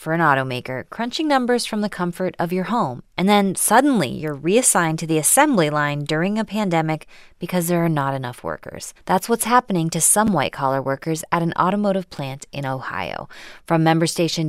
for an automaker, crunching numbers from the comfort of your home. And then suddenly you're reassigned to the assembly line during a pandemic because there are not enough workers. That's what's happening to some white-collar workers at an automotive plant in Ohio. From member station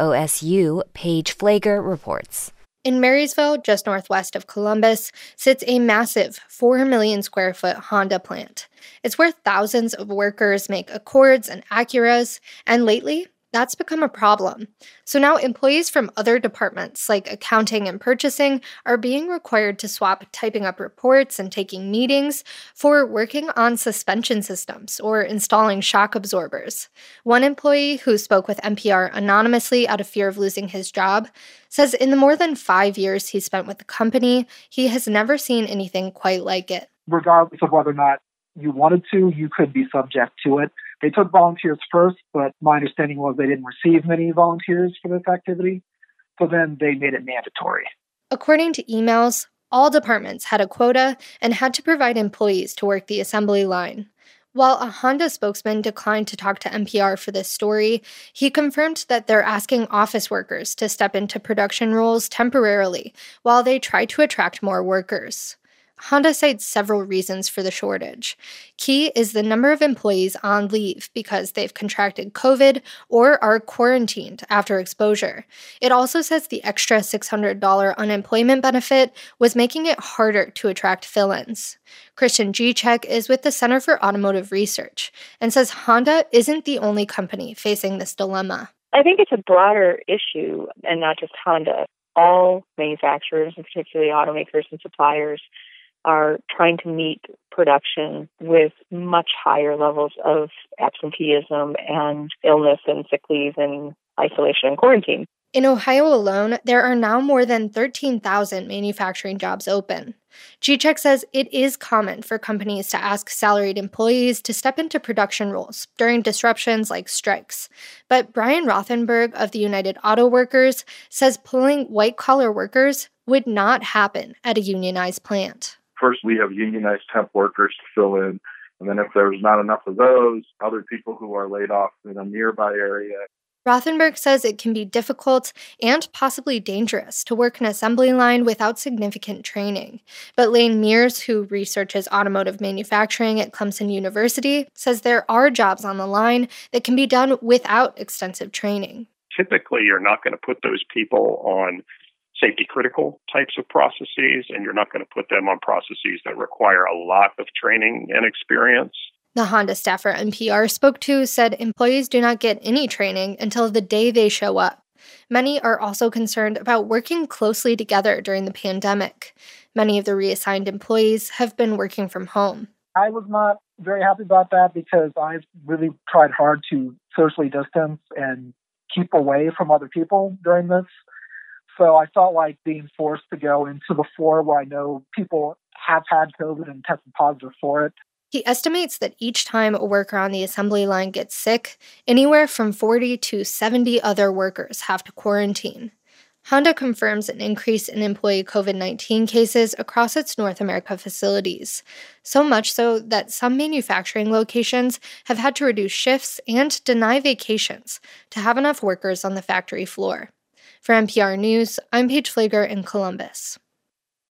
WOSU, Paige Flager reports. In Marysville, just northwest of Columbus, sits a massive 4 million square foot Honda plant. It's where thousands of workers make Accords and Acuras, and lately, that's become a problem. So now employees from other departments like accounting and purchasing are being required to swap typing up reports and taking meetings for working on suspension systems or installing shock absorbers. One employee who spoke with NPR anonymously out of fear of losing his job says in the more than 5 years he spent with the company, he has never seen anything quite like it. Regardless of whether or not you wanted to, you could be subject to it. They took volunteers first, but my understanding was they didn't receive many volunteers for this activity, so then they made it mandatory. According to emails, all departments had a quota and had to provide employees to work the assembly line. While a Honda spokesman declined to talk to NPR for this story, he confirmed that they're asking office workers to step into production roles temporarily while they try to attract more workers. Honda cites several reasons for the shortage. Key is the number of employees on leave because they've contracted COVID or are quarantined after exposure. It also says the extra $600 unemployment benefit was making it harder to attract fill-ins. Christian Gczek is with the Center for Automotive Research and says Honda isn't the only company facing this dilemma. I think it's a broader issue and not just Honda. All manufacturers, and particularly automakers and suppliers, are trying to meet production with much higher levels of absenteeism and illness and sick leave and isolation and quarantine. In Ohio alone, there are now more than 13,000 manufacturing jobs open. Gczek says it is common for companies to ask salaried employees to step into production roles during disruptions like strikes. But Brian Rothenberg of the United Auto Workers says pulling white-collar workers would not happen at a unionized plant. First, we have unionized temp workers to fill in. And then if there's not enough of those, other people who are laid off in a nearby area. Rothenberg says it can be difficult and possibly dangerous to work an assembly line without significant training. But Lane Mears, who researches automotive manufacturing at Clemson University, says there are jobs on the line that can be done without extensive training. Typically, you're not going to put those people on safety-critical types of processes, and you're not going to put them on processes that require a lot of training and experience. The Honda staffer NPR spoke to said employees do not get any training until the day they show up. Many are also concerned about working closely together during the pandemic. Many of the reassigned employees have been working from home. I was not very happy about that because I've really tried hard to socially distance and keep away from other people during this. So I felt like being forced to go into the floor where I know people have had COVID and tested positive for it. He estimates that each time a worker on the assembly line gets sick, anywhere from 40 to 70 other workers have to quarantine. Honda confirms an increase in employee COVID-19 cases across its North America facilities, so much so that some manufacturing locations have had to reduce shifts and deny vacations to have enough workers on the factory floor. For NPR News, I'm Paige Flager in Columbus.